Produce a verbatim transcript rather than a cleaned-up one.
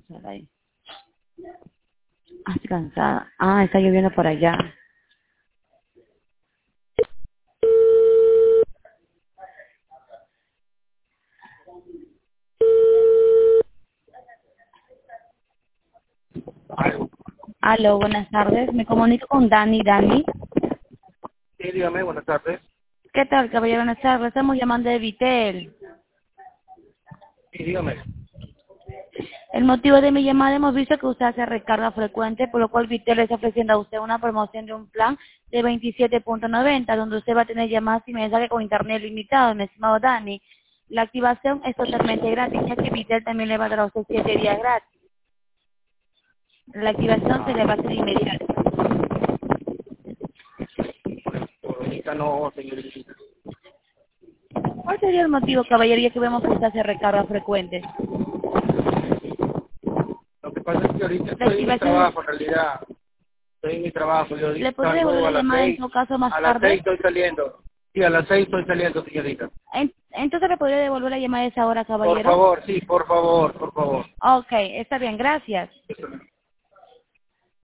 usar ahí. Ah, estoy cansada. Ah, está lloviendo por allá. Aló, buenas tardes. Me comunico con Dani. Dani. Sí, dígame, buenas tardes. ¿Qué tal, caballero? Buenas tardes. Estamos llamando de Vitel. Sí, dígame. El motivo de mi llamada, hemos visto que usted hace recarga frecuente, por lo cual Vitel le está ofreciendo a usted una promoción de un plan de veintisiete punto noventa, donde usted va a tener llamadas y mensajes con internet limitado, mi estimado Dani. La activación es totalmente gratis, ya que Vitel también le va a dar a usted siete días gratis. La activación se le va a hacer inmediata. Por ahorita no, señorita. ¿Cuál sería el motivo, caballería, que vemos que usted hace recarga frecuente? Lo que pasa es que ahorita La estoy en mi activación, trabajo, en realidad. Estoy en mi trabajo. Yo ¿le ahorita podría devolver salgo la a las llamada en seis. todo caso más A las seis tarde? estoy saliendo. Sí, a las seis estoy saliendo, señorita. En- Entonces, ¿le podría devolver la llamada a esa hora, Por caballero? favor, sí, por favor, por favor. Ok, está bien, gracias.